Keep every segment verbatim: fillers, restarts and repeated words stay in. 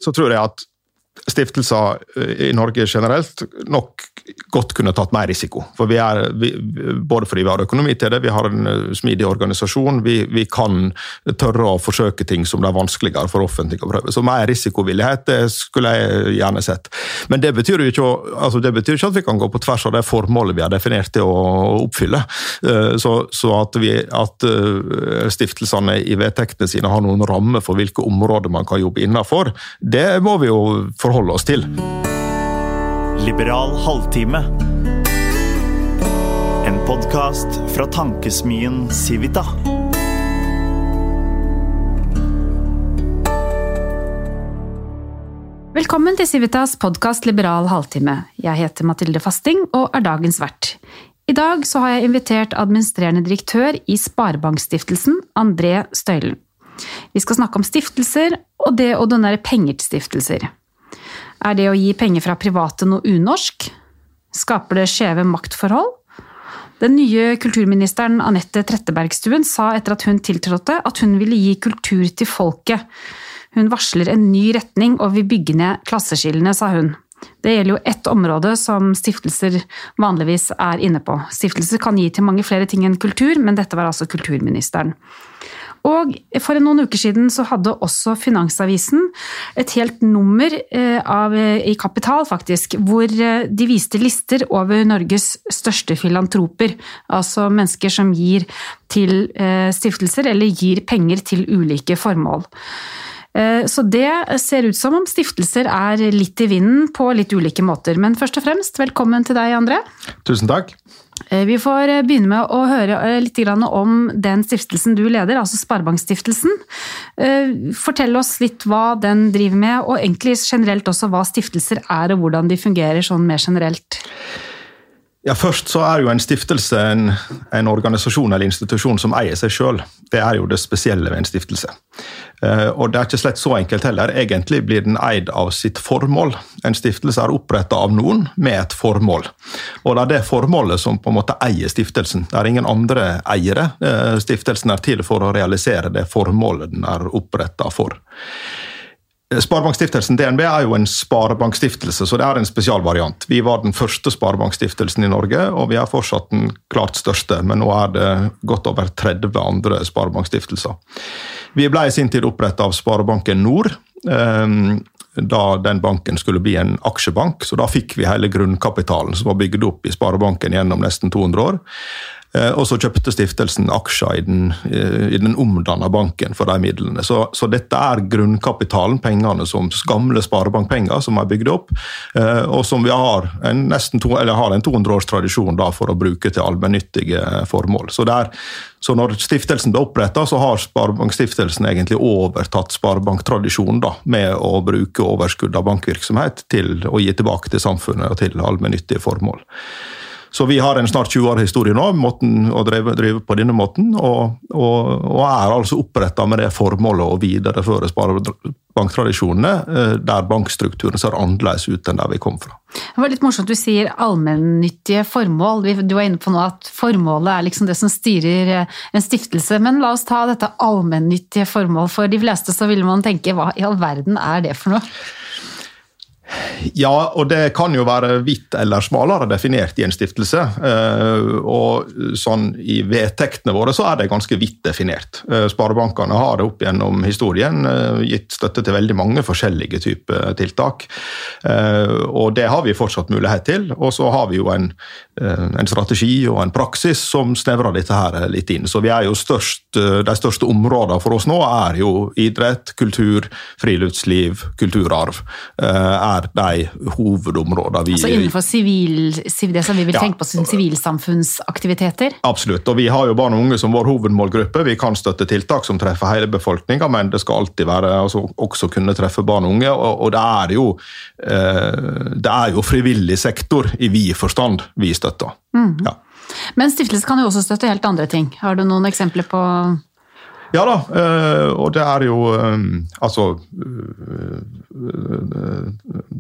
så tror jeg at stiftelser i Norge generelt nok godt kunne tatt mer risiko. For vi er, vi, både fordi vi har økonomi til det, vi har en smidig organisasjon, vi, vi kan tørre å forsøke ting som det er vanskeligere for offentlige å prøve. Så mer risikovillighet, det skulle jeg gjerne sett. Men det betyr jo ikke, altså det betyr ikke at vi kan gå på tvers av det formålet vi har definert til å oppfylle. Så, så at, vi, at stiftelsene i vedtektene sine har noen rammer for hvilke områder man kan jobbe innenfor, det må vi jo forholde oss til. Liberal halvtime. En podcast fra tankesmien Civita. Velkommen til Civitas podcast Liberal halvtime. Jeg heter Mathilde Fasting og er dagens vert. I dag så har jeg invitert administrerende direktør i Sparebankstiftelsen, André Støylen. Vi skal snakke om stiftelser og det å donere penger til stiftelser. Er det å gi penger fra private noe unorsk? Skaper det skjeve maktforhold? Den nye kulturministeren Anette Trettebergstuen sa etter at hun tiltrådte at hun ville gi kultur til folket. Hun varsler en ny retning og vil bygge ned klasseskillene, sa hun. Det gjelder jo ett område som stiftelser vanligvis er inne på. Stiftelser kan gi til mange flere ting enn kultur, men dette var altså kulturministeren. Og for noen uker siden så hadde også Finansavisen et helt nummer av, i Kapital faktisk, hvor de viste lister over Norges største filantroper, altså mennesker som gir til stiftelser eller gir penger til ulike formål. Så det ser ut som om stiftelser er litt i vinden på litt ulike måter. Men først og fremst, velkommen til deg, André. Tusen takk. Vi får begynne med å høre litt om den stiftelsen du leder, altså Sparebankstiftelsen. Fortell oss litt hva den driver med, og egentlig generelt også hva stiftelser er, og hvordan de fungerer sånn mer generelt. Ja, først så er jo en stiftelse en, en organisasjon eller institusjon som eier seg selv. Det er jo det spesielle ved en stiftelse. Og det er ikke slett så enkelt heller. Egentlig blir den eid av sitt formål. En stiftelse er opprettet av noen med et formål. Og det er det formålet som på en måte eier stiftelsen. Det er ingen andre eiere. Stiftelsen er til for å realisere det formålet den er opprettet for. Sparebankstiftelsen D N B er jo en sparebankstiftelse, så det er en spesialvariant. Vi var den første sparebankstiftelsen i Norge, og vi er fortsatt den klart største, men nå er det godt over tretti andre sparebankstiftelser. Vi ble i sin tid opprettet av Sparebanken Nord, da den banken skulle bli en aksjebank, så da fikk vi hele grunnkapitalen som var bygd opp i Sparebanken gjennom nesten to hundre år. Og så kjøpte stiftelsen aksjer i den, i den omdannet banken for de midlene. Så, så dette er grunnkapitalen, pengene som gamle sparebankpenger som er bygd opp, og som vi har en, nesten to, eller har en to hundre års tradisjon da for å bruke til allmennyttige formål. Så, det er, så når stiftelsen ble opprettet, så har Sparebankstiftelsen egentlig overtatt sparebanktradisjonen da, med å bruke overskudd av bankvirksomhet til å gi tilbake til samfunnet og til allmennyttige formål. Så vi har en snart tjue år historie nå, måten å drive, drive på denne måten, og, og, og er altså opprettet med det formålet å videreføre sparebanktradisjonene, der bankstrukturen ser annerledes ut enn der vi kom fra. Det var litt morsomt du sier allmennyttige formål. Du var inne på nå at formålet er liksom det som styrer en stiftelse, men la oss ta dette allmennyttige formål. For de fleste så vil man tenke, hva i all verden er det for noe? Ja, og det kan jo være vidt eller smalere definert i en stiftelse, og sånn i vedtektene våre så er det ganske vidt definert. Sparebankene har det opp gjennom historien gitt støtte til veldig mange forskjellige typer tiltak, og det har vi fortsatt mulighet til, og så har vi jo en, en strategi og en praksis som snevrer dette her litt inn. Så vi er jo størst, de største områdene for oss nå er jo idrett, kultur, friluftsliv, kulturarv, er de hovedområder vi... Altså innenfor civil, det som vi vil tenke på som sivilsamfunnsaktiviteter? Absolutt, og vi har jo barn og unge som vår hovedmålgruppe. Vi kan støtte tiltak som treffer hele befolkningen, men det skal alltid være, altså, også kunne treffe barn og unge, og, og det, er jo, eh, det er jo frivillig sektor i vid forstand vi støtter. Mm. Ja. Men stiftelse kan jo også støtte helt andre ting. Har du noen eksempler på... Ja da, og det er jo, altså,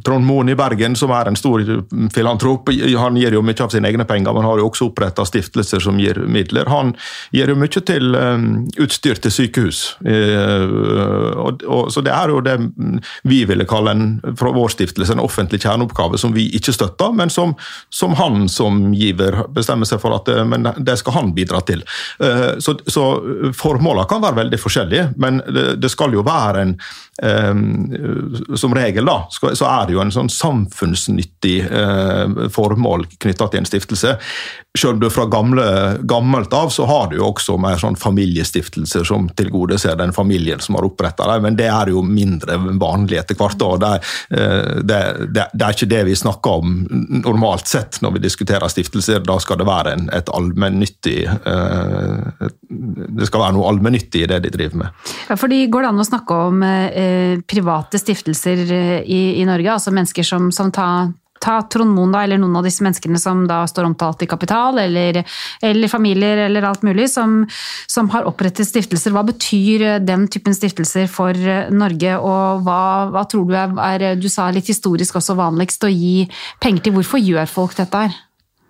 Trond Moen i Bergen, som er en stor filantrop, han gir jo mye av sine egne penger, men har jo også opprettet stiftelser som gir midler. Han gir jo mye til um, utstyr til sykehus. Uh, og, og, så det er jo det vi ville kalle en, fra vår stiftelse, en offentlig kjerneoppgave som vi ikke støtter, men som, som han som giver bestemmer seg for at det, men det skal han bidra til. Uh, så, så formålene kan være veldig forskjellige, men det, det skal jo være en Um, som regel da, så er det jo en sånn samfunnsnyttig uh, formål knyttet til en stiftelse. Selv om du fra gamle, gammelt av, så har du jo også mer sånn familiestiftelser som tilgodeser den familien som har opprettet det, men det er jo mindre vanlig etter hvert år. Det, uh, det, det, det er ikke det vi snakker om normalt sett når vi diskuterer stiftelser. Da skal det være en, et allmennyttig uh, det skal være noe allmennyttig i det de driver med. Ja, fordi går det an å snakke om uh, private stiftelser i, i Norge, altså mennesker som, som tar ta Trond Moen da, eller noen av disse menneskene som da står omtalt i Kapital, eller, eller familier, eller alt mulig, som, som har opprettet stiftelser. Hva betyr den typen stiftelser for Norge, og hva, hva tror du er, er, du sa litt historisk også vanligst, å gi penger til? Hvorfor gjør folk dette her?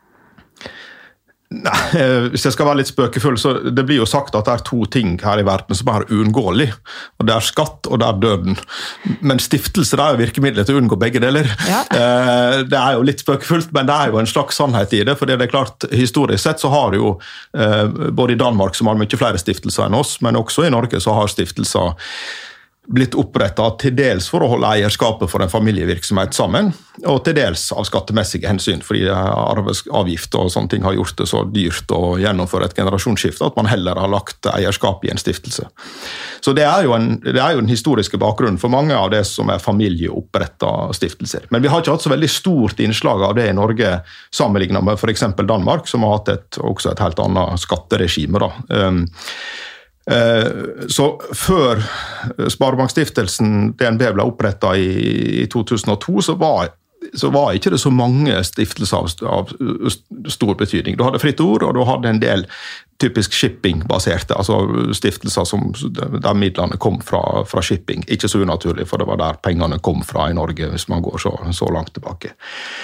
Nei, hvis jeg skal være litt spøkefull, så det blir jo sagt at det er to ting her i verden som er uunngåelig, og det er skatt og det er døden. Men stiftelser er jo virkemidlet til å unngå begge deler. Ja. Det er jo litt spøkefullt, men det er jo en slags sannhet i det, for det er klart, historisk sett så har jo både i Danmark, som har mye flere stiftelser enn oss, men også i Norge så har stiftelser blitt opprettet til dels for å holde eierskapet for en familievirksomhet sammen, og til dels av skattemessige hensyn, fordi arveavgift og sånne ting har gjort det så dyrt å gjennomføre et generasjonsskifte, at man heller har lagt eierskap i en stiftelse. Så det er jo en, det er jo den historiske bakgrunnen for mange av det som er familieopprettet stiftelser. Men vi har ikke hatt så veldig stort innslag av det i Norge, sammenlignet med for eksempel Danmark, som har hatt et, også et helt annet skatteregime da. Um, Så før Sparebankstiftelsen D N B ble opprettet i to tusen og to, så var, så var ikke det så mange stiftelser av, av stor betydning. Du hadde Fritt Ord, og du hadde en del typisk shipping-baserte, altså stiftelser som, der midlene kom fra, fra shipping. Ikke så unaturlig, for det var der pengene kom fra i Norge, hvis man går så, så langt tilbake.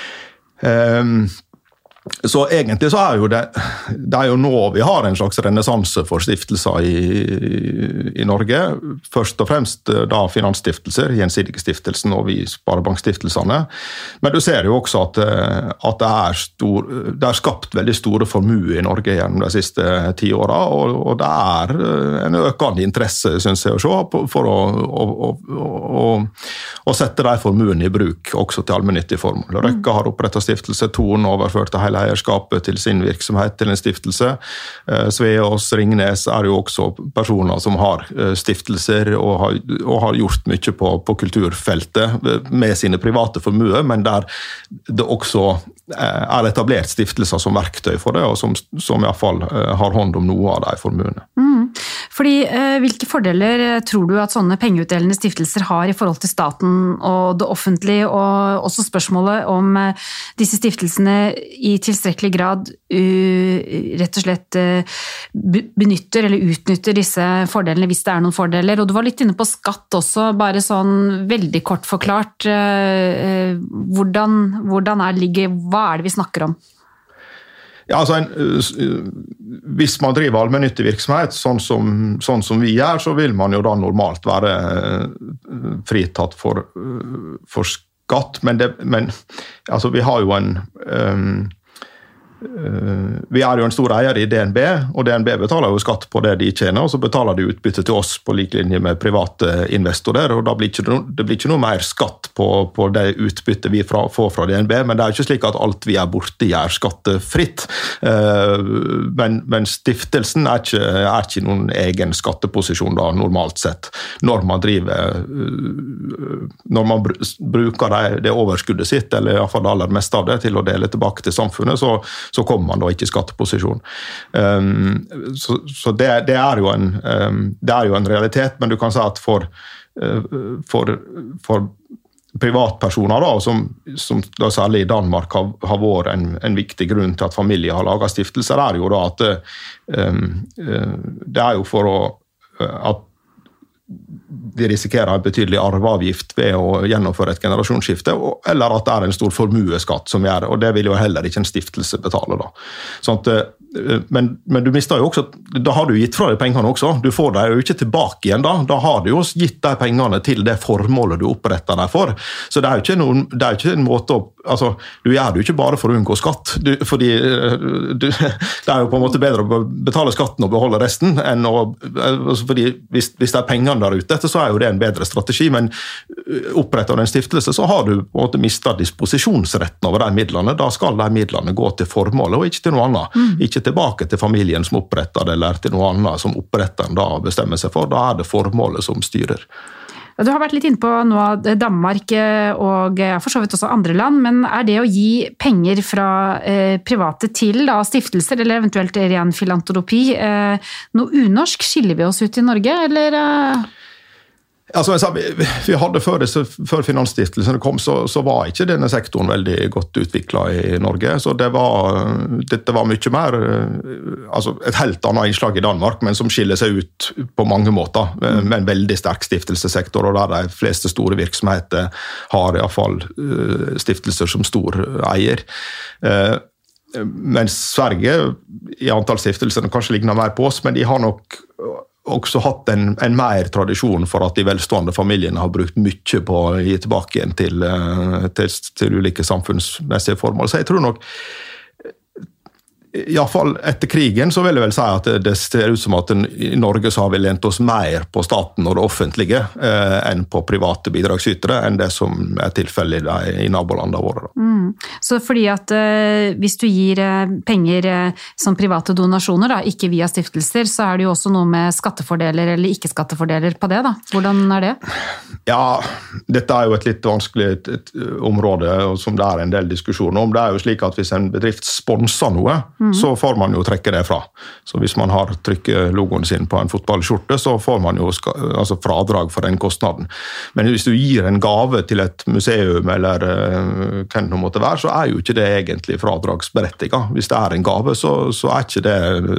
Um, Så egentlig så er jo det, det er jo nå vi har en slags renessanse for stiftelser i, i Norge. Først og fremst da finansstiftelser, Gjensidige stiftelsen og vi Sparebankstiftelsene. Men du ser jo også at, at det, er stor, det er skapt veldig store formuer i Norge gjennom de siste ti årene, og, og det er en økende interesse, synes jeg, å se, for å, å, å, å, å sette de formuene i bruk også til allmennyttige formål. Røkke har opprettet stiftelse, Thon overført til hele eierskapet til sin virksomhet til en stiftelse. Sveås, Ringnes er jo også personer som har stiftelser og har, og har gjort mye på, på kulturfeltet med sine private formuer, men der det også er etablert stiftelser som verktøy for det, og som, som i hvert fall har hånd om noe av de formuene. Mm. Fordi, hvilke fordeler tror du at sånne pengeutdelende stiftelser har i forhold til staten og det offentlige, og også spørsmålet om disse stiftelsene i tilstrekkelig grad uh, rett og slett uh, benytter eller utnytter disse fordelene hvis det er noen fordeler. Og du var litt inne på skatt også, bare sånn veldig kort forklart. Uh, hvordan, hvordan er det ligger, hva er det vi snakker om? Ja, altså en, hvis man driver allmennyttig virksomhet, sånn som, sånn som vi gjør, så vil man jo da normalt være fritatt for, for skatt, men, det, men altså, vi har jo en um, Vi er jo en stor eier i D N B, og D N B betaler jo skatt på det de tjener, og så betaler de utbytte til oss på lik linje med private investorer, og da blir ikke noe, det blir ikke noe mer skatt på, på det utbyttet vi fra, får fra D N B, men det er ikke slik at alt vi er borte i er skattefritt. Men, men stiftelsen er ikke, er ikke noen egen skatteposisjon da, normalt sett. Når man driver, når man bruker det, det overskuddet sitt, eller i hvert fall det aller meste av det, til å dele tilbake til samfunnet, så så kommer man da ikke i skatteposisjon. Um, så så det, det, er jo en, um, det er jo en realitet, men du kan si at for, uh, for, for privatpersoner da, som, som da særlig i Danmark har, har vært en, en viktig grunn til at familier har laget stiftelser, er jo da at um, uh, det er jo for å, uh, at de risikerer en betydelig arveavgift ved å gjennomføre et generasjonsskifte, eller at det er en stor formueskatt som gjør det, og det vil jo heller ikke en stiftelse betale da. Sånn at, men, men du mister jo også, da har du gitt fra deg pengene også, du får deg jo ikke tilbake igjen da, da har du jo gitt deg pengene til det formålet du oppretter deg for, så det er jo ikke, noen, det er jo ikke en måte å, altså, du gjør det jo ikke bare for å unngå skatt, du, fordi du, det er jo på en måte bedre å betale skatten og beholde resten, enn å, altså, fordi hvis, hvis det er pengene der ute, så er jo det en bedre strategi, men oppretter du en stiftelse, så har du på en måte mistet disposisjonsretten over de midlene. Da skal de midlene gå til formålet, og ikke til noe annet. Mm. Ikke tilbake til familien som oppretter det, eller til noe annet som oppretteren da bestemmer seg for. Da er det formålet som styrer. Du har vært litt inne på nå Danmark og for så vidt også andre land, men er det å gi penger fra eh, private til da, stiftelser, eller eventuelt ren filantropi, eh, noe unorsk? Skiller vi oss ut i Norge, eller... Eh? Altså, jeg sa, vi, vi hadde før, disse, før finansstiftelsen kom, så, så var ikke denne sektoren veldig godt utviklet i Norge, så det var, dette var mye mer, altså et helt annet innslag i Danmark, men som skiller seg ut på mange måter, med en veldig sterk stiftelsesektor, og der de fleste store virksomheter har i hvert fall stiftelser som stor eier. Mens Sverige, i antall stiftelser, kanskje ligner mer på oss, men de har nok også hatt en, en mer tradisjon for at de velstående familiene har brukt mye på å gi tilbake igjen til, til, til ulike samfunnsmessige formål. Så jeg tror nok, i hvert fall etter krigen, så vil jeg vel si at det ser ut som at i Norge så har vi lent oss mer på staten og det offentlige eh, enn på private bidragsytere, enn det som er tilfellet i, i nabolandene våre. Mm. Så fordi at eh, hvis du gir eh, penger eh, som private donasjoner, da, ikke via stiftelser, så er det jo også noe med skattefordeler eller ikke-skattefordeler på det da. Hvordan er det? Ja, dette er jo et litt vanskelig et, et område som det er en del diskusjoner om. Det er jo slik at hvis en bedrift sponser noe, mm. så får man jo trekke det fra. Så hvis man har trykket logoen sin på en fotballskjorte, så får man jo ska, altså fradrag for den kostnaden. Men hvis du gir en gave til et museum eller uh, hva det måtte være, så er jo ikke det egentlig fradragsberettiget. Hvis det er en gave, så, så er ikke det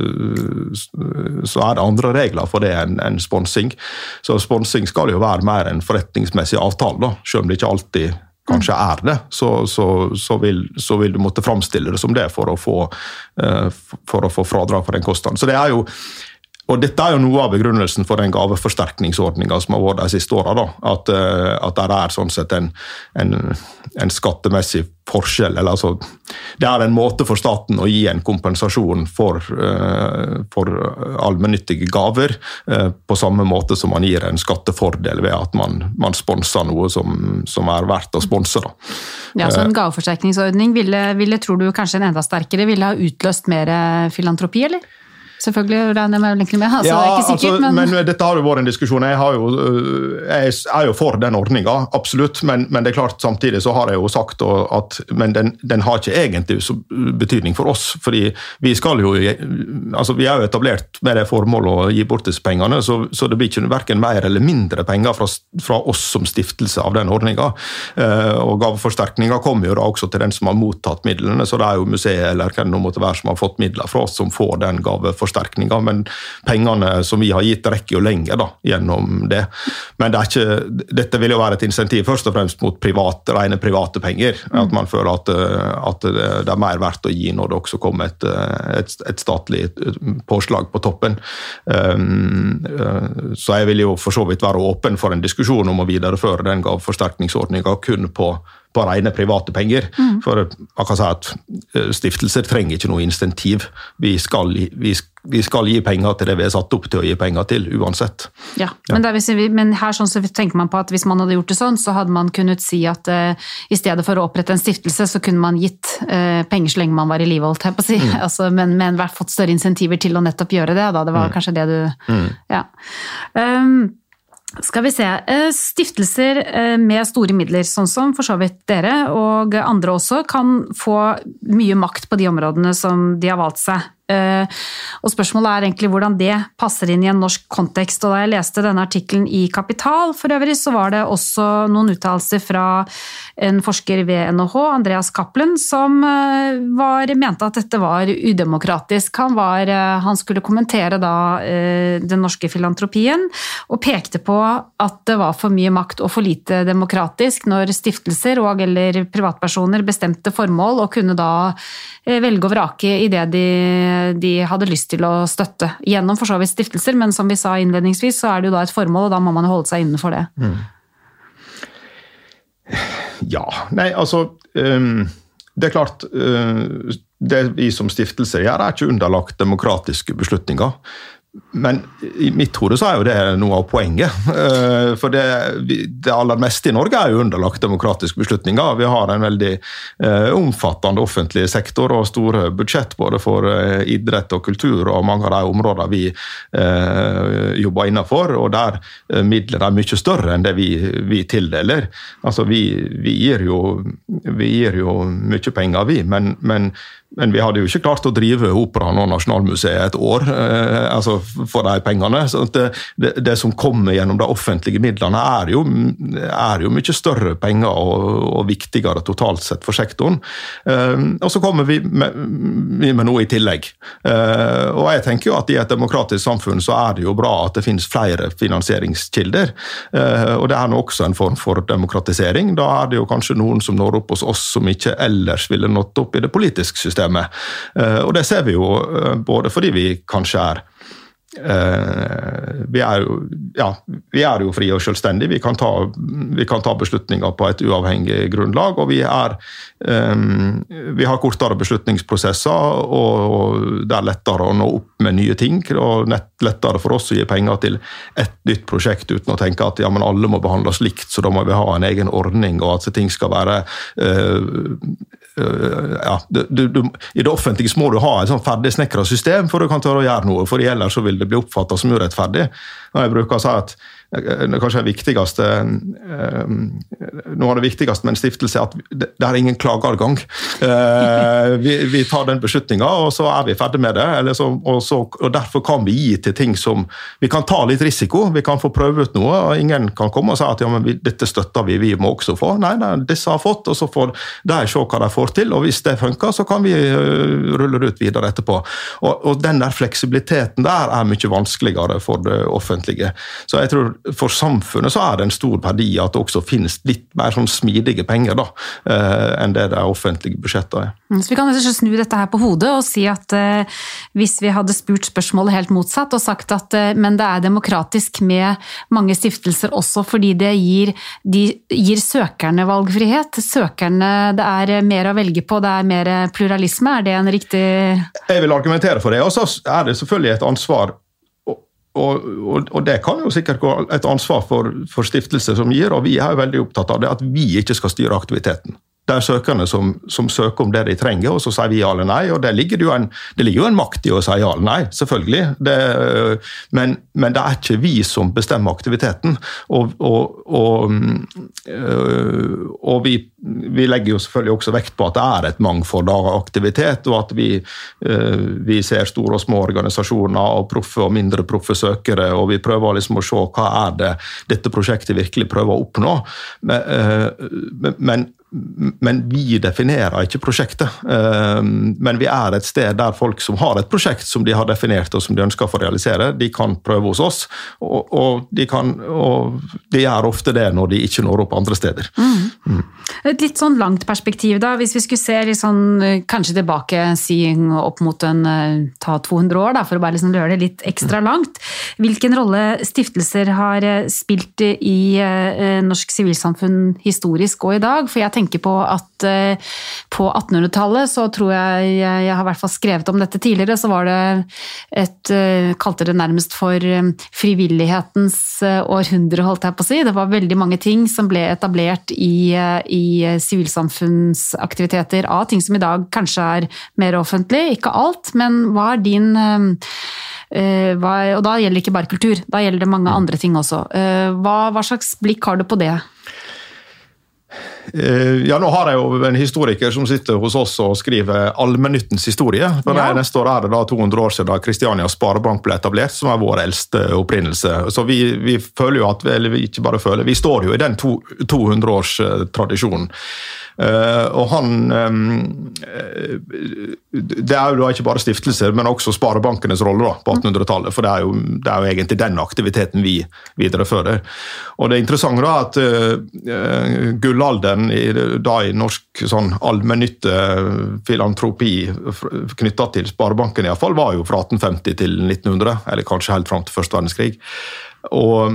uh, så er det andre regler for det enn en sponsing. Så sponsing skal jo være mer en forretningsmessig avtale, da, selv om det ikke alltid kanskje er det, så, så, så, vil, så vil du måtte framstille det som det for å få, uh, for å få fradrag for den kostnaden. Så det er jo, og dette er jo noe av begrunnelsen for den gaveforsterkningsordningen som har vært de siste årene, da, at, uh, at det er sånn sett en, en, en skattemessig forskjell, eller altså, det er en måte for staten å gi en kompensasjon for, uh, for allmennyttige gaver, uh, på samme måte som man gir en skattefordel ved at man, man sponser noe som, som er verdt å sponse. Da. Ja, så en gaveforsterkningsordning ville, ville, tror du kanskje en enda sterkere, ville ha utløst mer filantropi, eller? Selvfølgelig regner jeg meg egentlig med, altså, ja, det er ikke sikkert, altså, men... men dette har jo vært en diskusjon. Jeg, har jo, jeg er jo for den ordningen, absolutt, men, men det er klart samtidig så har jeg jo sagt at men den, den har ikke egentlig så betydning for oss, fordi vi skal jo, altså vi er jo etablert med det formålet å gi bort disse pengene, så, så det blir ikke hverken mer eller mindre penger fra, fra oss som stiftelse av den ordningen. Og gaveforsterkningen kommer jo da også til den som har mottatt midlene, så det er jo museet eller hva det nå måtte være som har fått midler fra oss som får den gaveforsterkningen, men pengene som vi har gitt rekker jo lenger da, gjennom det. Men det er ikke, dette vil jo være et insentiv først og fremst mot private, rene private penger, mm. at man føler at, at det er mer verdt å gi når det også kommer et, et, et statlig påslag på toppen. Så jeg vil jo for så vidt være åpen for en diskusjon om å videreføre den gaveforsterkningsordningen kun på på rene private penger, mm. for man kan si at stiftelser trenger ikke noe insentiv. Vi skal, vi, vi skal gi penger til det vi er satt opp til å gi penger til, uansett. Ja, ja. Men, der, men her sånn, så tenker man på at hvis man hadde gjort det sånn, så hadde man kunnet si at uh, i stedet for å opprette en stiftelse, så kunne man gitt uh, penger så lenge man var i livet, holdt jeg på å si. Mm. Altså, men, men fått større insentiver til å nettopp gjøre det, da. Det var mm. kanskje det du... Mm. Ja. Um, Skal vi se, stiftelser med store midler, sånn som for så vidt dere og andre også, kan få mye makt på de områdene som de har valgt seg. Og spørsmålet er egentlig hvordan det passer inn i en norsk kontekst. Og da jeg leste denne artikkelen i Kapital for øvrig, så var det også noen uttalelser fra en forsker ved N H H, Andreas Cappelen, som var, mente at dette var udemokratisk. Han, var, han skulle kommentere da den norske filantropien, og pekte på at det var for mye makt og for lite demokratisk når stiftelser og eller privatpersoner bestemte formål og kunne da velge å vrake i det de de hadde lyst til å støtte gjennom for så vidt stiftelser, men som vi sa innledningsvis, så er det jo da et formål, og da må man holde seg innenfor det. Mm. Ja, nei, altså, um, det er klart, uh, det vi som stiftelser gjør er ikke underlagt demokratiske beslutninger, men i mitt hode så er jo det noe av poenget, for det, det aller meste i Norge er jo underlagt demokratiske beslutninger. Vi har en veldig omfattende offentlig sektor og store budsjett både for idrett og kultur og mange av de områder vi jobber innenfor, og der midler er mye større enn det vi, vi tildeler. Altså vi, vi, gir jo, vi gir jo mye penger vi, men, men Men vi hadde jo ikke klart å drive Operaen og Nasjonalmuseet et år eh, altså for de pengene. Så det, det, det som kommer gjennom de offentlige midlene er jo, er jo mye større penger og, og viktigere totalt sett for sektoren. Eh, og så kommer vi med, med noe i tillegg. Eh, og jeg tenker jo at i et demokratisk samfunn så er det jo bra at det finnes flere finansieringskilder. Eh, og det er nå også en form for demokratisering. Da er det jo kanskje noen som når opp hos oss som ikke ellers ville nått opp i det politiske systemet. Og det ser vi jo både fordi vi kanskje er vi er jo, ja, vi er jo frie og selvstendige, vi kan, ta, vi kan ta beslutninger på et uavhengig grunnlag, og vi, er, um, vi har kortere beslutningsprosesser, og, og det er lettere å nå opp med nye ting, og nett, lettere for oss å gi penger til et nytt prosjekt uten å tenke at ja, men alle må behandles likt, så da må vi ha en egen ordning, og at ting skal være uh, uh, ja, du, du, i det offentlige må du ha et sånn ferdigsnekret system for å kan tørre å gjøre noe, for ellers så vil det blir oppfattet som urettferdig. Og jeg bruker å si at kanskje det viktigste, noe av det viktigste med en stiftelse er at det er ingen klageadgang. Vi, vi tar den beslutningen, og så er vi ferdig med det. Eller så, og, så, og derfor kan vi gi til ting som vi kan ta litt risiko, vi kan få prøve ut noe, og ingen kan komme og si at ja, men vi, dette støtter vi, vi må også få. Nei, nei, disse har fått, og så får de se hva de får til, og hvis det funker, så kan vi rulle det ut videre etterpå. Og, og den der fleksibiliteten der er mye vanskeligere for det offentlige. Så jeg tror for samfunnet så er det en stor verdi at det også finnes litt mer sånn smidige penger da, eh, enn det det offentlige budsjettet er. Så vi kan snu dette her på hodet og si at eh, hvis vi hadde spurt spørsmålet helt motsatt og sagt at eh, men det er demokratisk med mange stiftelser også fordi det gir, de gir søkerne valgfrihet, søkerne, det er mer å velge på, det er mer pluralisme, er det en riktig... Jeg vil argumentere for det, og så er det selvfølgelig et ansvar. Og, og, og det kan jo sikkert gå et ansvar for, for stiftelser som gir, og vi er jo veldig opptatt av det, at vi ikke skal styre aktiviteten. Det er søkerne som, som søker om det de trenger, og så sier vi ja eller nei, og det ligger jo en, det ligger jo en makt i å si ja eller nei, selvfølgelig. Det, men, men det er ikke vi som bestemmer aktiviteten, og, og, og, og vi, vi legger jo selvfølgelig også vekt på at det er et mangfold av aktivitet, og at vi, vi ser store og små organisasjoner, og proffe og mindre proffe søkere, og vi prøver liksom å se hva er det dette prosjektet virkelig prøver å oppnå. Men, men Men vi definerer ikke prosjektet, men vi er et sted der folk som har et prosjekt som de har definert og som de ønsker å få realisere, de kan prøve hos oss, og, og, de, kan, og de gjør ofte det når de ikke når opp andre steder. Mm. Mm. Et litt sånn langt perspektiv da, hvis vi skulle se liksom, kanskje tilbake, si opp mot en, ta to hundre år da, for å bare liksom gjøre det litt ekstra langt. Hvilken rolle stiftelser har spilt i eh, norsk sivilsamfunn historisk og i dag? For jeg tenker tenker på at uh, på attenhundretallet så tror jeg, jeg, jeg har i hvert fall skrevet om dette tidligere, så var det et, uh, kalte det nærmest for um, frivillighetens uh, århundre, holdt jeg på å si. Det var veldig mange ting som ble etablert i, uh, i sivilsamfunnsaktiviteter av ting som i dag kanskje er mer offentlig, ikke alt, men hva er din... Um, uh, hva, og da gjelder det ikke bare kultur, da gjelder det mange andre ting også. Uh, hva, hva slags blikk har du på det? Ja, nå har jeg jo en historiker som sitter hos oss og skriver allmennyttens historie. For ja. Neste år er det da to hundre år siden da Kristiania Sparebank ble etablert, som er vår eldste opprinnelse. Så vi, vi føler jo at, eller vi ikke bare føler, vi står jo i den to hundre års tradisjonen. Uh, og han um, det er jo da ikke bare stiftelser, men også sparebankenes rolle da, på attenhundretallet, for det er, jo, det er jo egentlig den aktiviteten vi viderefører. Og det interessante da er at uh, gullalderen i, da i norsk sånn allmennytte filantropi knyttet til sparebanken i hvert fall, var jo fra atten femti til nitten hundre, eller kanskje helt frem til første verdenskrig. Og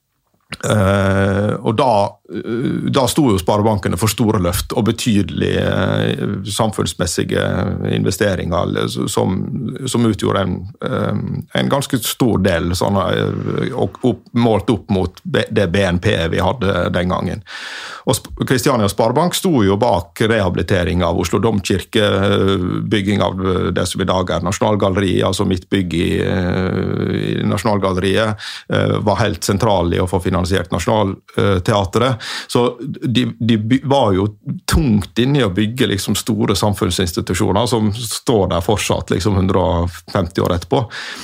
Uh, og da, uh, da stod jo sparebankene for store løft og betydelige uh, samfunnsmessige investeringer som, som utgjorde en, uh, en ganske stor del sånn, uh, opp, målt opp mot det B N P vi hadde den gangen. Og Kristiania Sparebank stod jo bak rehabilitering av Oslo Domkirke, bygging av det som i dag er Nasjonalgalleriet, altså mitt bygg i, uh, i Nasjonalgalleriet uh, var helt sentral i å få finansiert Nationalteatret, så de, de var jo tungt inne i å bygge liksom store samfunnsinstitusjoner som står der fortsatt liksom hundre og femti år etterpå.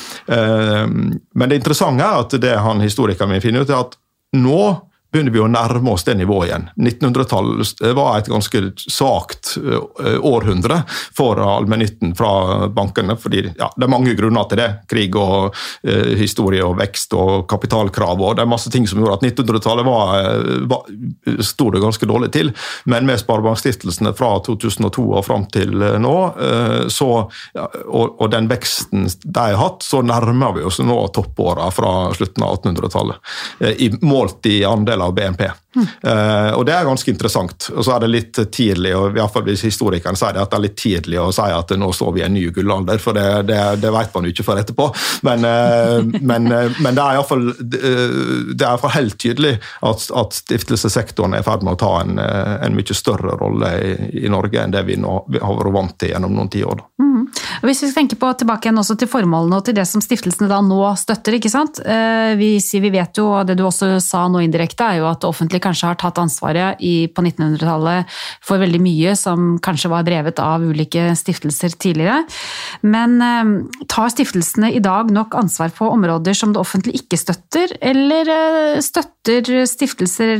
Men det interessante er at det han historikeren min finner ut er at nå begynner vi å nærme oss det nivået igjen. nittenhundretallet var et ganske svagt århundre for allmennytten fra bankene, fordi ja, det er mange grunner til det. Krig og eh, historie og vekst og kapitalkrav, og det er masse ting som gjorde at nittenhundretallet var, var, stod det ganske dårlig til. Men med sparebankstiftelsene fra to tusen og to og frem til nå, eh, så, ja, og, og den veksten de har hatt, så nærmer vi oss nå toppåra fra slutten av attenhundretallet, eh, i, målt i andel av B N P. Mm. Uh, og det er ganske interessant. Og så er det litt tidlig, og i hvert fall hvis historikeren sier det, at det er litt tidlig å si at nå står vi i en ny gullalder, for det, det, det vet man jo ikke før etterpå. Men, uh, men, uh, men det er i hvert fall, uh, det er i hvert fall helt tydelig at, at stiftelsessektoren er i ferd med å ta en, en mye større rolle i, i Norge enn det vi nå vi har vært vant til gjennom noen tiår. Mm. Hvis vi tenker på tilbake igjen også til formålene og til det som stiftelsene da nå støtter, ikke sant? Vi, vi vet jo, og det du også sa nå indirekte, er jo at det offentlige kanskje har tatt ansvaret i, på nittenhundretallet for veldig mye som kanskje var drevet av ulike stiftelser tidligere. Men eh, tar stiftelsene i dag nok ansvar på områder som det offentlige ikke støtter, eller eh, støtter stiftelser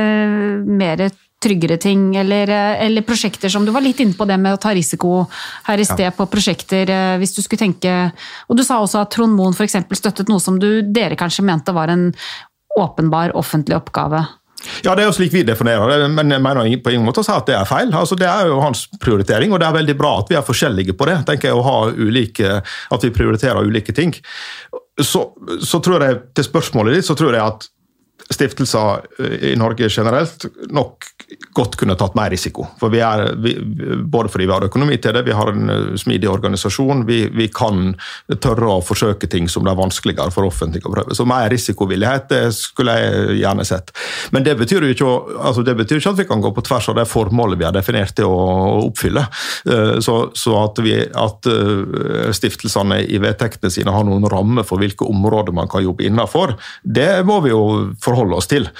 eh, mer tryggere ting, eller, eller prosjekter som du var litt inne på det med å ta risiko her i sted ja. På prosjekter, hvis du skulle tenke, og du sa også at Trond Mohn for eksempel støttet noe som du, dere kanskje mente var en åpenbar offentlig oppgave. Ja, det er jo slik vi definerer det, men jeg mener på ingen måte å si at det er feil. Altså, det er jo hans prioritering, og det er veldig bra at vi er forskjellige på det. Tenker jeg å ha ulike, at vi prioriterer ulike ting. Så, så tror jeg, til spørsmålet ditt, så tror jeg at stiftelser i Norge generelt nok godt kunne tatt mer risiko. For vi er, vi, både fordi vi har økonomi til det, vi har en smidig organisasjon, vi, vi kan tørre å forsøke ting som det er vanskeligere for offentlig å prøve. Så mer risikovillighet, det skulle jeg gjerne sett. Men det betyr jo ikke, altså det betyr ikke at vi kan gå på tvers av det formålet vi har definert til å oppfylle. Så, så at, vi, at stiftelsene i vedtektene sine har noen rammer for hvilke områder man kan jobbe innenfor, det må vi jo forholde oss til.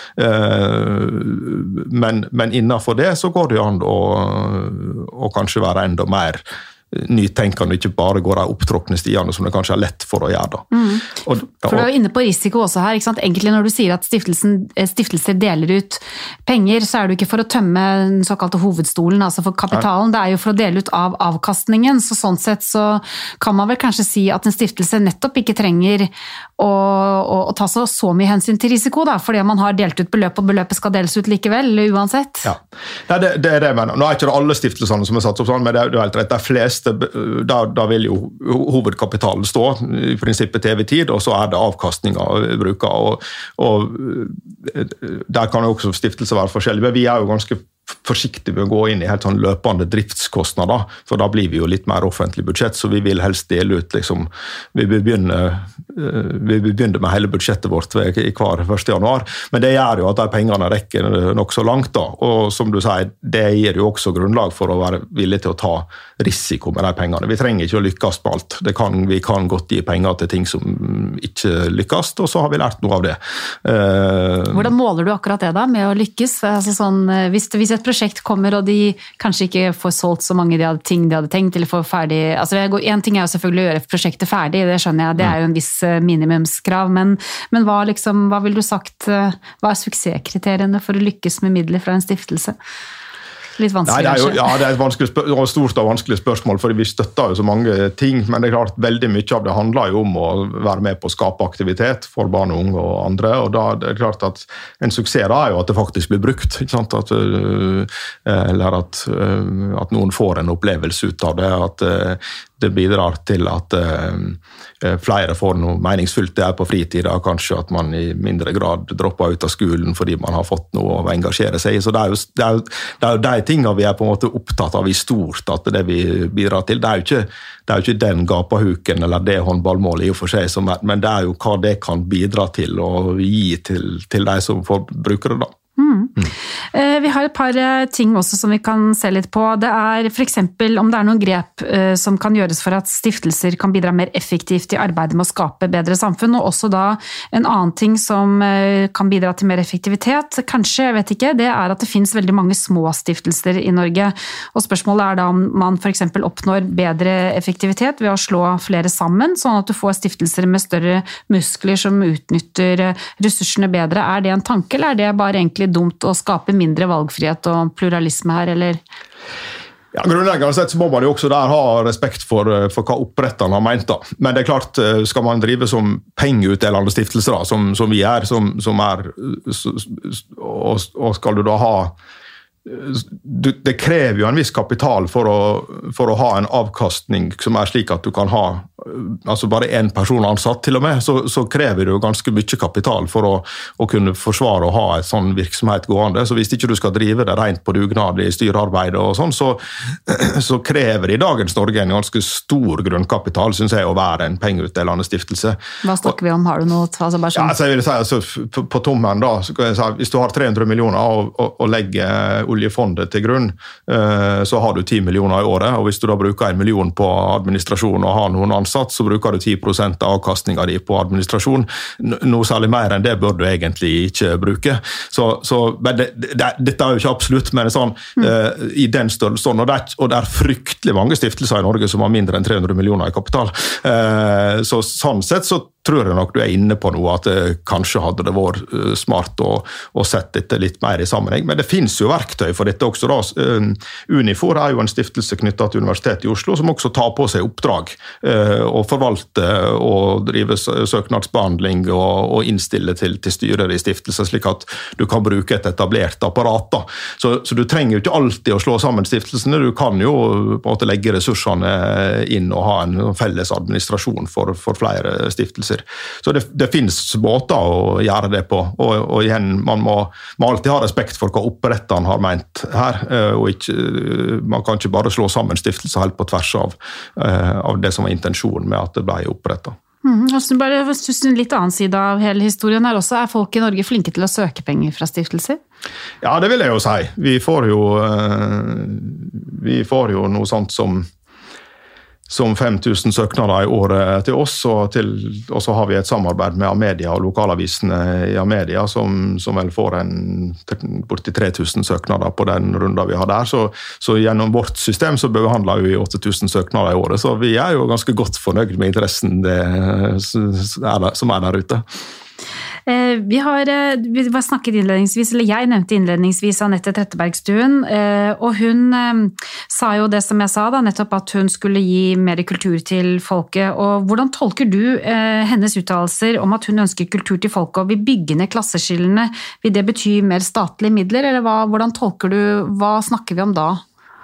Men, men innenfor det så går det jo an å, å kanskje være enda mer nytenkende, ikke bare går av opptråkkende stiene som det kanskje er lett for å gjøre. Da. Mm. Og, for du er jo inne på risiko også her, ikke sant? Egentlig når du sier at stiftelser deler ut penger, så er det jo ikke for å tømme den såkalte hovedstolen, altså for kapitalen, Nei. Det er jo for å dele ut av avkastningen, så sånn sett så kan man vel kanskje si at en stiftelse nettopp ikke trenger å, å, å ta så, så mye hensyn til risiko, da, fordi man har delt ut beløp, og beløpet skal deles ut likevel, uansett. Ja, Nei, det, det er det jeg mener. Nå er ikke det alle stiftelsene som er satt opp sånn, men det er jo helt rett, det er flest Da, da vil jo hovedkapitalen stå i prinsippet til evig tid, og så er det avkastninger vi bruker, og, og der kan jo også stiftelser være forskjellige, men vi er jo ganske forsiktige med å gå inn i helt sånn løpende driftskostnader, for da blir vi jo litt mer offentlig budsjett, så vi vil helst dele ut, liksom, vi vil begynne, vi vil begynne med hele budsjettet vårt i hver første januar, men det gjør jo at de pengene rekker nok så langt da, og som du sier, det gir jo også grunnlag for å være villig til å ta risiko med de pengene. Vi trenger ikke å lykkes på alt, det kan, vi kan godt gi penger til ting som ikke lykkes, og så har vi lært noe av det. Hvordan måler du akkurat det da, med å lykkes? Altså sånn, hvis, hvis et prosjekt kommer, og de kanskje ikke får solgt så mange de hadde, ting de hadde tenkt, eller får ferdig, altså en ting er jo selvfølgelig å gjøre prosjektet ferdig, det skjønner jeg, det er jo en viss minimumskrav, men, men hva, liksom, hva vil du sagt, hva er suksesskriteriene for å lykkes med midler fra en stiftelse? Litt vanskelig. Nei, det er jo, ja, det er et vanskelig spørsmål, stort og vanskelig spørsmål, for vi støtter jo så mange ting, men det er klart, veldig mye av det handler jo om å være med på å skape aktivitet for barn og unge og andre, og da er det klart at en suksess da er jo at det faktisk blir brukt, ikke sant? At, eller at, at noen får en opplevelse ut av det, at det bidrar til at uh, flere får noe meningsfullt det er på fritida, kanskje at man i mindre grad dropper ut av skolen fordi man har fått noe å engasjere seg i. Så det er jo, det er jo, det er jo de tingene vi er på en måte opptatt av i stort, at det vi bidrar til. Det er jo ikke, det er jo ikke den gapahuken eller det håndballmålet i og for seg, som er, men det er jo hva det kan bidra til og gi til, til de som får bruke det da. Mm. Mm. Vi har et par ting også som vi kan se litt på. Det er for eksempel om det er noen grep som kan gjøres for at stiftelser kan bidra mer effektivt i arbeidet med å skape bedre samfunn, og også da en annen ting som kan bidra til mer effektivitet, kanskje, jeg vet ikke, det er at det finnes veldig mange små stiftelser i Norge, og spørsmålet er da om man for eksempel oppnår bedre effektivitet ved å slå flere sammen, sånn at du får stiftelser med større muskler som utnytter ressursene bedre. Er det en tanke, eller er det bare egentlig dumt å skape mindre valgfrihet og pluralisme her, eller? Ja, grunnleggende sett så må man jo også der ha respekt for, for hva oppretterne har ment da. Men det er klart, skal man drive som pengeutdelende stiftelser da, som, som vi er, som, som er og, og skal du da ha det krever jo en viss kapital for å, for å ha en avkastning som er slik at du kan ha altså bare en person ansatt til og med, så, så krever det jo ganske mye kapital for å, å kunne forsvare og ha et sånn virksomhet gående. Så hvis ikke du skal drive det rent på dugnad i styrearbeid og sånn, så, så krever det i dagens Norge en ganske stor grunnkapital, synes jeg, å være en pengeutdelende stiftelse. Hva snakker vi om? Har du noe? Altså bare sånn? Ja, altså jeg vil si, altså, på, på tommen da, så kan jeg si, hvis du har tre hundre millioner og, og, og legger oljefondet til grunn, eh, så har du ti millioner i året, og hvis du da bruker en million på administrasjon og har noen ansatte, så bruker du ti prosent av avkastningen din på administrasjon. Noe særlig mer enn det bør du egentlig ikke bruke. Så, så men det, det, dette er jo ikke absolutt, men sånn, mm. uh, i den størrelsen, og det, er, og det er fryktelig mange stiftelser i Norge som har mindre enn tre hundre millioner i kapital. Uh, så sånn sett så tror jeg nok du er inne på noe, at det, kanskje hadde det vært uh, smart å, å sette dette litt mer i sammenheng. Men det finnes jo verktøy for dette også da. Uh, Unifor er jo en stiftelse knyttet til Universitetet i Oslo, som også tar på seg oppdrag uh, og forvalte og drive søknadsbehandling og, og innstille til, til styrer i stiftelser, slik at du kan bruke et etablert apparat da. Så, så du trenger jo ikke alltid å slå sammen stiftelsene, du kan jo på en måte legge ressursene inn og ha en felles administrasjon for, for flere stiftelser. Så det, det finnes måter å gjøre det på, og, og igjen, man må, må alltid ha respekt for hva oppretteren har ment her, og ikke, man kan ikke bare slå sammen stiftelser helt på tvers av, av det som var intensjonen med at det ble opprettet. Mm, bare en litt annen side av hele historien her også, er folk i Norge flinke til å søke penger fra stiftelser? Ja, det vil jeg jo si. Vi får jo, vi får jo noe sånt som som fem tusen søknader i året til oss, og, til, og så har vi et samarbeid med Amedia og lokalavisene i Amedia, som, som vel får en, borti tre tusen søknader på den runden vi har der. Så, så gjennom vårt system så behandler vi åtte tusen søknader i året, så vi er jo ganske godt fornøyd med interessen det, som er der ute. Vi har, vi har snakket innledningsvis, eller jeg nevnte innledningsvis Anette Trettebergstuen, og hun sa jo det som jeg sa da, nettopp at hun skulle gi mer kultur til folket, og hvordan tolker du hennes uttalelser om at hun ønsker kultur til folket og vil bygge ned klasseskillene? Vil det bety mer statlige midler, eller hva, hvordan tolker du, hva snakker vi om da?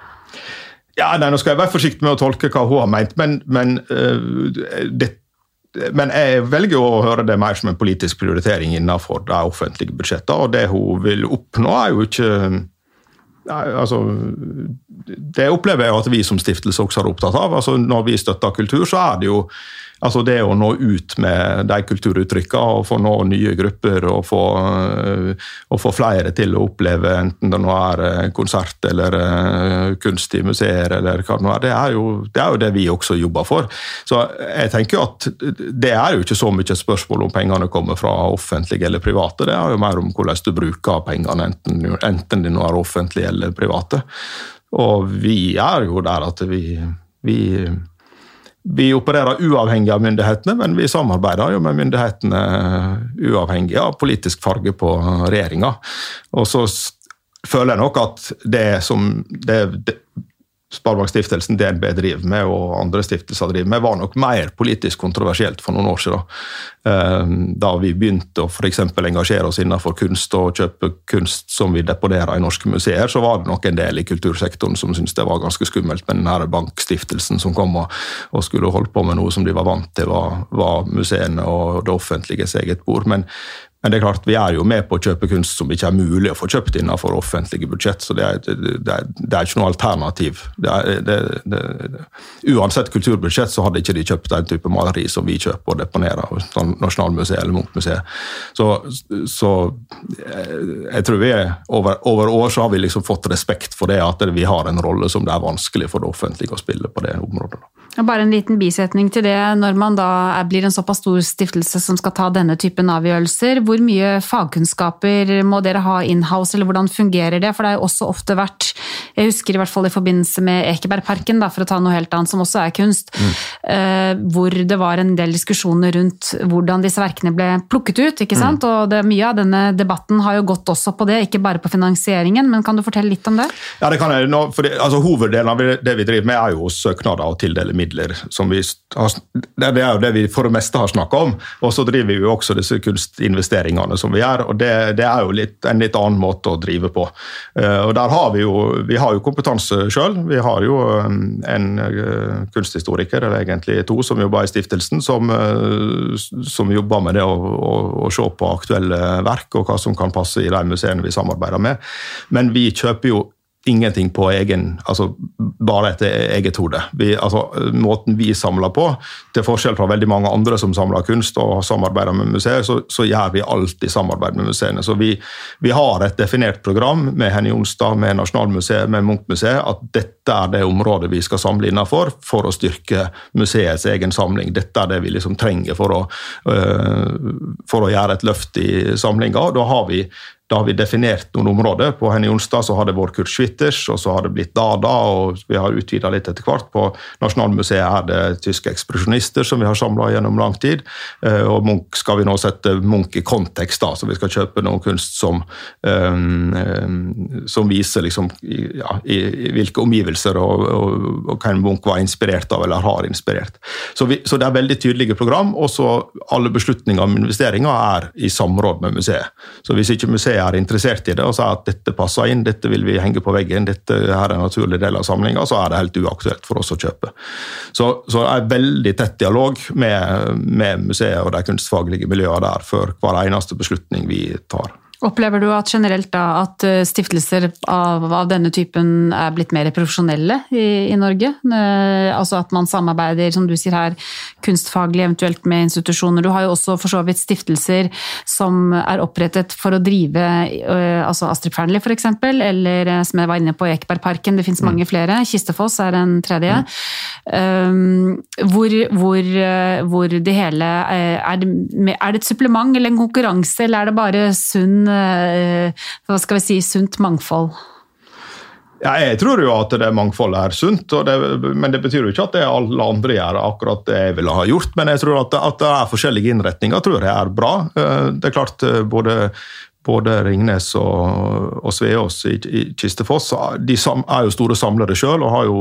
Ja, nei, nå skal jeg være forsiktig med å tolke hva hun har ment, men, men uh, det Men jeg velger å høre det mer som en politisk prioritering innenfor de offentlige budsjettene, og det hun vil oppnå er jo ikke altså, det opplever jeg at vi som stiftelse også er opptatt av. Altså, når vi støtter kultur, så er det jo altså det å nå ut med de kulturuttrykkene og få nå nye grupper og få, og få flere til å oppleve enten det nå er konsert eller kunst i museer eller hva det nå er. Det er jo det, er jo det vi også jobber for. Så jeg tenker at det er jo ikke så mye et spørsmål om pengene kommer fra offentlige eller private. Det er jo mer om hvordan du bruker pengene, enten, enten de nå er offentlige eller private. Og vi er jo der at vi, vi Vi opererer uavhengig av myndighetene, men vi samarbeider jo med myndighetene uavhengig av politisk farge på regjeringen. Og så føler jeg nok at det som det, det Sparebankstiftelsen D N B driver med, og andre stiftelser driver med, var nok mer politisk kontroversielt for noen år siden. Da vi begynte å for eksempel engasjere oss innenfor kunst og kjøpe kunst som vi deponerer i norske museer, så var det nok en del i kultursektoren som syntes det var ganske skummelt med denne bankstiftelsen som kom og, og skulle holde på med noe som de var vant til, var, var museene og det offentliges eget bord. Men Men det er klart, vi er jo med på å kjøpe kunst som ikke er mulig å få kjøpt innenfor offentlige budsjett, så det er, det er, det er ikke noe alternativ. Det er, det, det, det. Uansett kulturbudsjett så hadde ikke de kjøpt den type maleri som vi kjøper og deponerer hos Nasjonalmuseet eller Munch-museet. Så, så jeg tror vi er, over, over år så har vi liksom fått respekt for det, at vi har en rolle som det er vanskelig for det offentlige å spille på det området. Bare en liten bisetning til det, når man da blir en såpass stor stiftelse som skal ta denne typen avgjørelser, hvor mye fagkunnskaper må dere ha in-house, eller hvordan fungerer det? For det har jo også ofte vært, jeg husker i hvert fall i forbindelse med Ekebergparken, da, for å ta noe helt annet som også er kunst, mm. eh, hvor det var en del diskusjoner rundt hvordan disse verkene ble plukket ut, ikke sant? Mm. Og det, mye av denne debatten har jo gått også på det, ikke bare på finansieringen, men kan du fortelle litt om det? Ja, det kan jeg. Nå, for det, altså, hoveddelen av det vi driver med er jo søknader og tildele midler, som vi har, det er jo det vi for det meste har snakket om, og så driver vi jo også disse kunstinvesteringene som vi gjør, og det, det er jo litt, en litt annen måte å drive på. Og der har vi jo, vi har jo kompetanse selv, vi har jo en kunsthistoriker, eller egentlig to, som jobber i stiftelsen, som, som jobber med det å, å, å se på aktuelle verk, og hva som kan passe i de museene vi samarbeider med. Men vi kjøper jo ingenting på egen, altså bare etter eget hode. Vi, altså, måten vi samler på, til forskjell fra veldig mange andre som samler kunst og samarbeider med museer, så, så gjør vi alltid samarbeid med museene. Så vi, vi har et definert program med Henny Jonstad, med Nasjonalmuseet, med Munch-museet, at dette er det området vi skal samle innenfor, for å styrke museets egen samling. Dette er det vi liksom trenger for å, uh, for å gjøre et løft i samlinga, og da har vi Da har vi definert noen områder. På Henny Jonstad så har det vært Kurt Schwitters, og så har det blitt Dada, og vi har utvidet litt etter hvert. På Nasjonalmuseet er det tyske ekspresjonister som vi har samlet gjennom lang tid, og Munch skal vi nå sette Munch i kontekst, da, så vi skal kjøpe noen kunst som, um, um, som viser liksom, ja, i, i hvilke omgivelser og, og, og hva Munch var inspirert av, eller har inspirert. Så, vi, så det er veldig tydelige program, og så alle beslutninger om investeringer er i samråd med museet. Så hvis ikke museet er interessert i det, og sa at dette passer inn, dette vil vi henge på veggen, dette her er en naturlig del av samlingen, så er det helt uaktuelt for oss å kjøpe. Så, så det er veldig tett dialog med, med museet og de kunstfaglige miljøene der, for hver eneste beslutning vi tar. Opplever du at generelt da, at stiftelser av, av denne typen er blitt mer profesjonelle i, i Norge? Altså at man samarbeider, som du sier her, kunstfaglig eventuelt med institusjoner. Du har jo også for så vidt stiftelser som er opprettet for å drive altså Astrid Fearnley for eksempel, eller som jeg var inne på Ekebergparken, det finnes mm. mange flere, Kistefoss er en tredje. Mm. Um, hvor, hvor, hvor det hele, er det, er det et supplement eller en konkurranse, eller er det bare sunn hva skal vi si, sunt mangfold? Ja, jeg tror jo at det mangfoldet er sunt, og det, men det betyr jo ikke at det alle andre gjør akkurat det jeg ville ha gjort, men jeg tror at, at det er forskjellige innretninger, tror jeg er bra. Det er klart, både Både Ringnes og, og Sveås i, i Kistefoss, de sam, er jo store samlere selv, og har jo,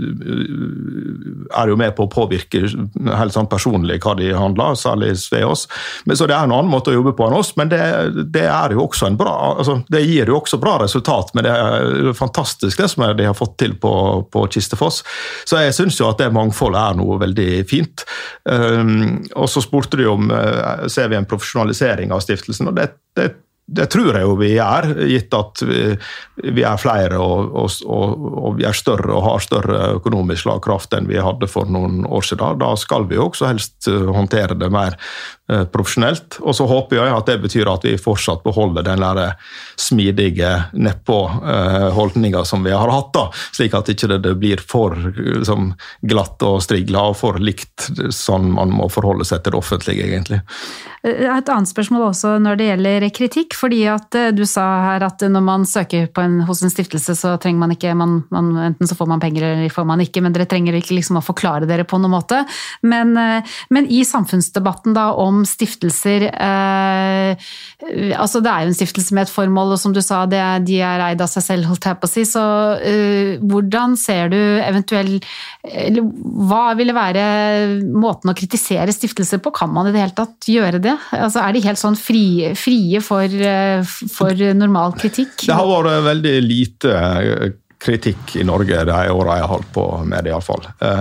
er jo med på å påvirke helt sånn personlig hva de handler, særlig Sveås. Men, så det er en annen måte å jobbe på enn oss, men det, det er jo også en bra, altså, det gir jo også bra resultat, men det er fantastisk det som de har fått til på, på Kistefoss. Så jeg synes jo at det mangfoldet er noe veldig fint. Um, og så spurte de om, uh, ser vi en profesjonalisering av stiftelsen, og det, det det tror jeg jo vi er, gitt at vi, vi er flere og, og, og, og vi er større og har større økonomisk slagkraft enn vi hadde for noen år siden. Da skal vi jo også helst håndtere det mer eh, profesjonelt. Og så håper jeg at det betyr at vi fortsatt beholder den der smidige nedpå eh, holdninga som vi har hatt, da, slik at ikke det, det blir for liksom, glatt og strigla og for likt sånn man må forholde seg til det offentlige, egentlig. Et annet spørsmål også når det gjelder kritikk, fordi at du sa her at når man søker på en, hos en stiftelse, så trenger man ikke, man, man, enten så får man penger eller får man ikke, men dere trenger ikke liksom å forklare dere på noen måte. Men, men i samfunnsdebatten da om stiftelser, eh, altså det er jo en stiftelse med et formål, og som du sa, det er, de er eid av seg selv, holdt jeg på å si, så eh, hvordan ser du eventuelt, eller hva ville være måten å kritisere stiftelser på? Kan man i det hele tatt gjøre det? Altså, er de helt sånn frie, frie for, for normal kritikk? Det har vært veldig lite kritikk i Norge de årene jeg har holdt på med det, i alle fall.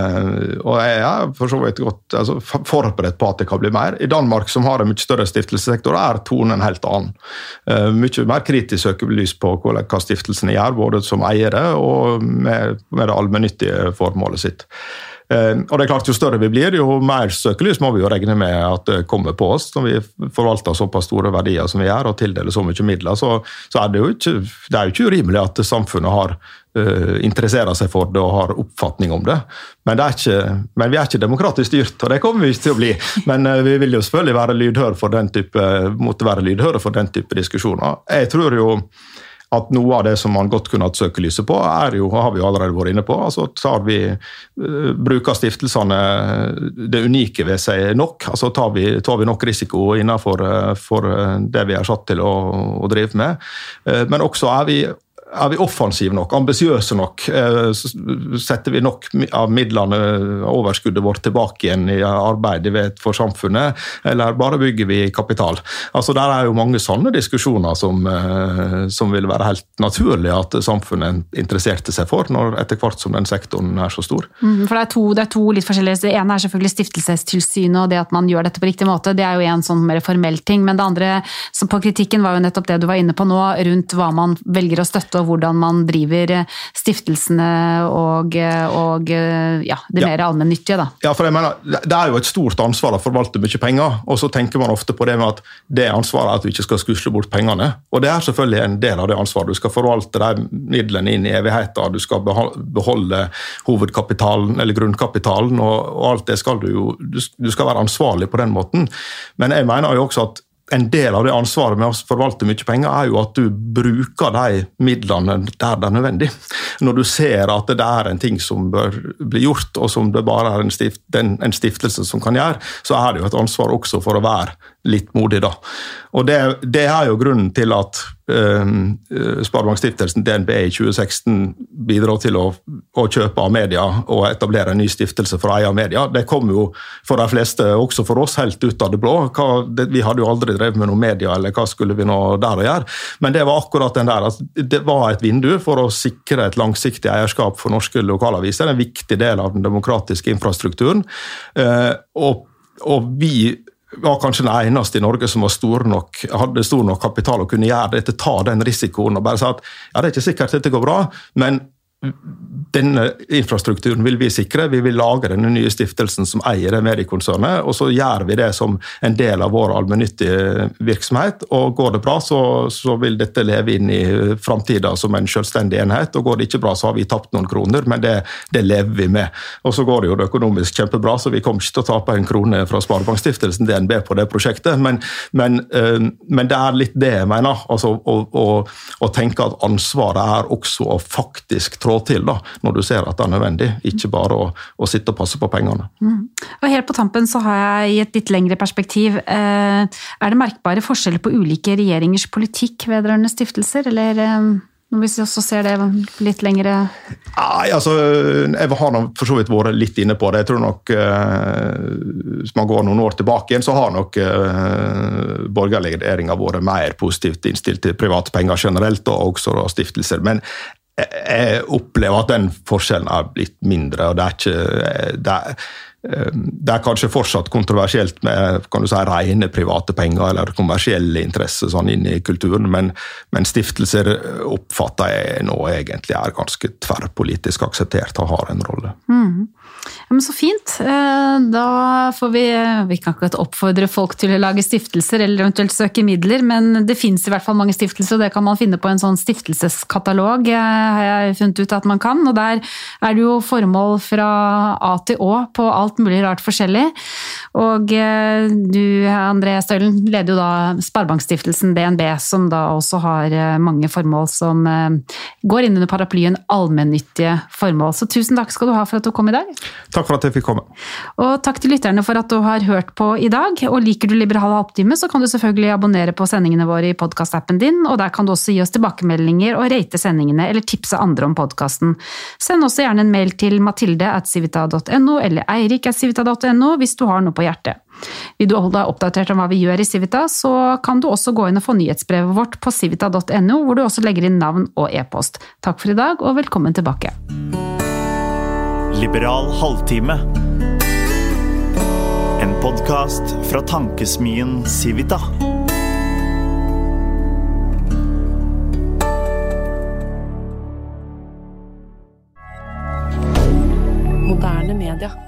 Og jeg er for så vidt godt altså, forberedt på at det kan bli mer. I Danmark, som har en mye større stiftelsessektor, er tonen en helt annen. Mye mer kritisk søkelys på hva stiftelsene gjør, både som eiere og med, med det allmennyttige formålet sitt. Og det er klart, jo større vi blir, jo mer søkelys må vi jo regne med at det kommer på oss. Når vi forvalter såpass store verdier som vi gjør, og tildeler så mye midler, så, så er det jo ikke, det er jo ikke urimelig at samfunnet har uh, interesserer seg for det og har oppfatning om det. Men, det er ikke, men vi er ikke demokratisk styrt, og det kommer vi ikke til å bli. Men uh, vi vil jo selvfølgelig være lydhøre for den type, måtte være lydhøre for den type diskusjoner. Jeg tror jo at noe av det som man godt kunne hatt søkelyset på, er jo, har vi jo allerede vært inne på, altså tar vi, uh, bruker stiftelsene det unike ved seg nok, altså tar vi, tar vi nok risiko innenfor uh, for det vi er satt til å, å drive med, uh, men også er vi Er vi offensive nok, ambisiøse nok? Setter vi nok av midlene, overskuddet vårt tilbake igjen i arbeidet for samfunnet, eller bare bygger vi kapital? Altså, der er jo mange sånne diskusjoner som, som vil være helt naturlig at samfunnet interesserte seg for, når etter hvert som den sektoren er så stor. Mm, for det er, to, det er to litt forskjellige. Det ene er selvfølgelig stiftelsestilsynet, og det at man gjør dette på riktig måte, det er jo en sånn mer formell ting, men det andre som på kritikken var jo nettopp det du var inne på nå, rundt hva man velger å støtte, og hvordan man driver stiftelsene og, og ja, det mer ja. allmennyttige. Da. Ja, for jeg mener, det er jo et stort ansvar å forvalte mye penger, og så tenker man ofte på det med at det ansvaret er at du ikke skal skusle bort pengene. Og det er selvfølgelig en del av det ansvaret. Du skal forvalte de midlene inn i evigheten, du skal beholde hovedkapitalen eller grunnkapitalen, og, og alt det skal du jo, du skal være ansvarlig på den måten. Men jeg mener jo også at en del av det ansvaret med å forvalte mye penger er jo at du bruker de midlene der det er nødvendig. Når du ser at det er en ting som bør bli gjort, og som det bare er en, stift, en, en stiftelse som kan gjøre, så er det jo et ansvar også for å være litt modig da. Og det, det er jo grunnen til at um, Sparebankstiftelsen D N B i tjue seksten bidrar til å, å kjøpe av media og etablere en ny stiftelse for å eie media. Det kom jo for de fleste, også for oss, helt ut av det blå. Hva, det, vi hadde jo aldri drevet med noe media, eller hva skulle vi nå der å gjøre? Men det var akkurat den der, at det var et vindu for å sikre et langsiktig eierskap for norske lokalaviser, en viktig del av den demokratiske infrastrukturen. Uh, og, og vi var kanskje den eneste i Norge som var stor nok, hadde stor nok kapital og kunne gjøre dette, ta den risikoen og bare si at ja, det er ikke sikkert at dette går bra, men denne infrastrukturen vil vi sikre. Vi vil lage denne nye stiftelsen som eier det mediekonsernet, og så gjør vi det som en del av vår allmennyttige virksomhet, og går det bra, så, så vil dette leve inn i fremtiden som en selvstendig enhet, og går det ikke bra, så har vi tapt noen kroner, men det, det lever vi med. Og så går det jo det økonomisk kjempebra, så vi kommer ikke til å tape en krone fra Sparebankstiftelsen D N B på det prosjektet, men, men, men det er litt det jeg mener, altså å, å, å tenke at ansvaret er også å faktisk trå til da, når du ser at det er nødvendig, ikke bare å, å sitte og passe på pengene. Mm. Og helt på tampen så har jeg i et litt lengre perspektiv, eh, er det merkbare forskjeller på ulike regjeringers politikk vedrørende stiftelser, eller eh, hvis vi også ser det litt lengre? Nei, altså, jeg har for så vidt vært litt inne på det. Jeg tror nok, eh, hvis man går noen år tilbake igjen, så har nok eh, borgerlige regjeringer vært mer positivt innstilt til private penger generelt, og også da, stiftelser. Men jeg opplever at den forskjellen er blitt mindre, og det er ikke, det er, Det er kanskje fortsatt kontroversielt med kan du si, rene private penger eller kommersielle interesser sånn inn i kulturen, men, men stiftelser oppfatter jeg nå egentlig er ganske tverrpolitisk akseptert og har en rolle. Mm. Ja, men så fint. Da får vi, vi kan ikke oppfordre folk til å lage stiftelser eller eventuelt søke midler, men det finnes i hvert fall mange stiftelser, og det kan man finne på en sånn stiftelseskatalog, har jeg funnet ut at man kan, og der er det jo formål fra A til Å på alt mulig rart forskjellig. Og du, André Støylen, leder jo da Sparebankstiftelsen D N B, som da også har mange formål som går inn under paraplyen allmennyttige formål. Så tusen takk skal du ha for at du kom i dag. Takk for at jeg fikk komme. Og takk til lytterne for at du har hørt på i dag. Og liker du Liberal halvtime, så kan du selvfølgelig abonnere på sendingene våre i podcast-appen din, og der kan du også gi oss tilbakemeldinger og rate sendingene, eller tipse andre om podcasten. Send også gjerne en mail til matilde at civita punktum no eller eirik at civita punktum no hvis du har noe på hjertet. Vil du holde deg oppdatert om hva vi gjør i Civita, så kan du også gå inn og få nyhetsbrevet vårt på civita punktum no, hvor du også legger inn navn og e-post. Takk for i dag, og velkommen tilbake. Liberal halvtime. En podcast fra tankesmien Civita. Moderne media.